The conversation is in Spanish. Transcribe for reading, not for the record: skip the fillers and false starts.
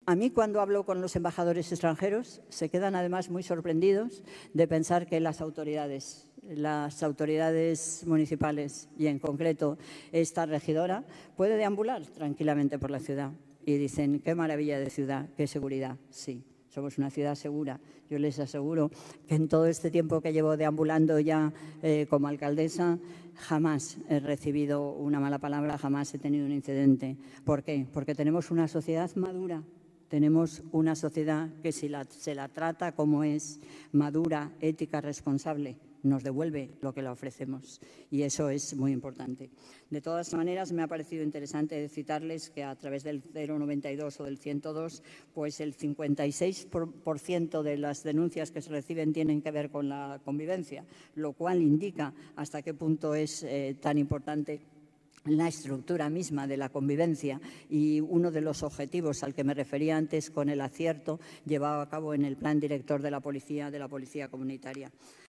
A mí, cuando hablo con los embajadores extranjeros, se quedan además muy sorprendidos de pensar que las autoridades municipales y en concreto esta regidora puede deambular tranquilamente por la ciudad. Y dicen, qué maravilla de ciudad, qué seguridad. Sí, somos una ciudad segura. Yo les aseguro que en todo este tiempo que llevo deambulando ya como alcaldesa, jamás he recibido una mala palabra, jamás he tenido un incidente. ¿Por qué? Porque tenemos una sociedad madura. Tenemos una sociedad que se la trata como es, madura, ética, responsable, nos devuelve lo que le ofrecemos y eso es muy importante. De todas maneras, me ha parecido interesante citarles que a través del 092 o del 102, pues el 56% de las denuncias que se reciben tienen que ver con la convivencia, lo cual indica hasta qué punto es tan importante la estructura misma de la convivencia y uno de los objetivos al que me refería antes con el acierto llevado a cabo en el plan director de la policía comunitaria.